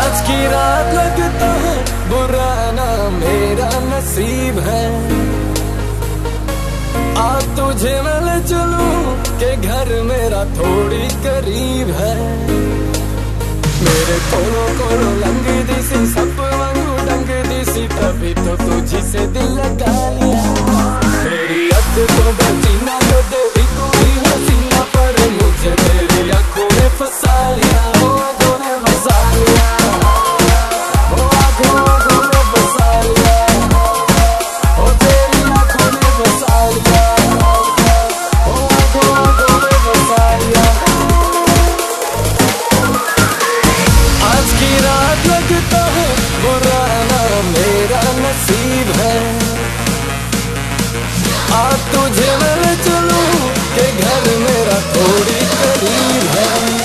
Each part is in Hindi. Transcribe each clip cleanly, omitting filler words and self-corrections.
आज की रात लगता है बुरा ना मेरा नसीब है। आज तुझे मैं ले चलूं के घर मेरा थोड़ी करीब है। मेरे कोलो कोलो लंग दिसी सब वांगू डंग दिसी तभी तो तुझी से दिल लगा लिया। मेरी अख तो बची ना तो तेरी कोई हसीना पर मुझे तेरी आंखों ने फंसा लिया। आंखों ने फंसा लिया, आंखों ने फंसा लिया, तेरी आंखों ने फंसा लिया, आंखों ने फंसा लिया। आज की रात लगता है बुरा ना मेरा नसीब है। आज तुझे मैं ले चलूं के घर मेरा थोड़ी करीब है।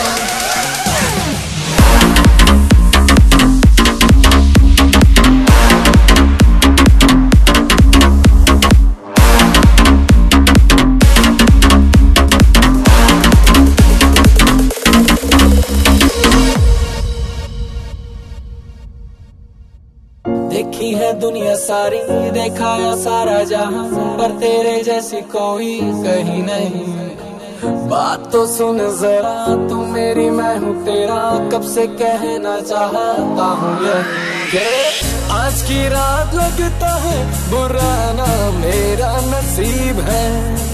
देखी है दुनिया सारी, देखा है सारा जहां, पर तेरे जैसी कोई कहीं नहीं। बात तो सुन जरा तू मेरी मैं हूँ तेरा, कब से कहना चाहता हूँ यही। आज की रात लगता है बुरा ना मेरा नसीब है।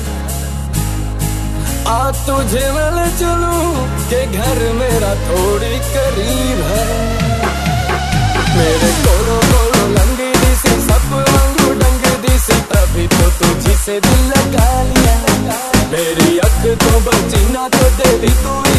आज तुझे मैं ले चलूं के घर मेरा थोड़ी करीब है। मेरे कोलो कोलो लंगी दिसी सब वांगू डंग दिसी तभी तो तुझी से दिल लगा लिया। मेरी अख तो बची ना तो तेरी कोई